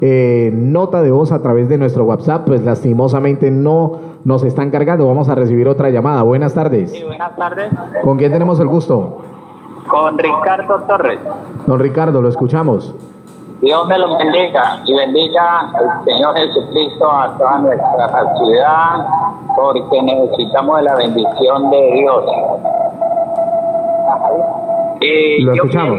nota de voz a través de nuestro WhatsApp, pues lastimosamente no nos están cargando. Vamos a recibir otra llamada. Buenas tardes. Sí, buenas tardes. ¿Con quién tenemos el gusto? Con Ricardo Torres. Don Ricardo, lo escuchamos. Dios me lo bendiga y bendiga el Señor Jesucristo a toda nuestra ciudad, porque necesitamos de la bendición de Dios. Lo escuchamos.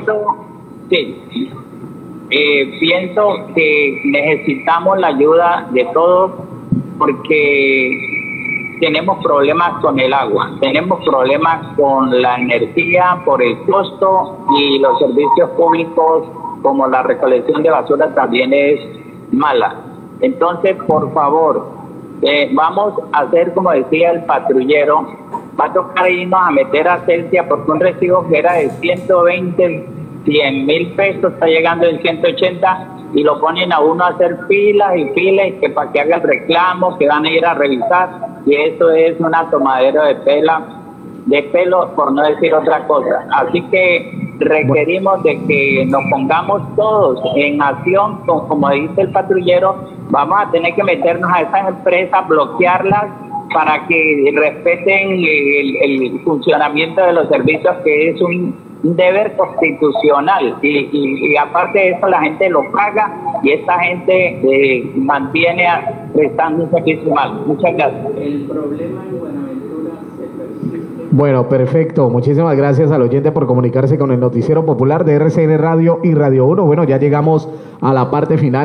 Pienso que necesitamos la ayuda de todos, porque tenemos problemas con el agua, tenemos problemas con la energía por el costo, y los servicios públicos como la recolección de basura también es mala. Entonces, por favor, vamos a hacer como decía el patrullero, va a tocar irnos a meter a Celsia, porque un recibo que era de 120, 100,000 pesos está llegando en 180, y lo ponen a uno a hacer filas y filas, y que para que haga el reclamo, que van a ir a revisar, y eso es una tomadera de pelo, por no decir otra cosa. Así que requerimos de que nos pongamos todos en acción, como dice el patrullero. Vamos a tener que meternos a esas empresas, bloquearlas, para que respeten el funcionamiento de los servicios, que es un deber constitucional, y aparte de eso la gente lo paga, y esta gente mantiene prestando un servicio mal. Muchas gracias. El problema en Buenaventura se persiste. Bueno, perfecto. Muchísimas gracias al oyente por comunicarse con el Noticiero Popular de RCN Radio y Radio 1. Bueno, ya llegamos a la parte final.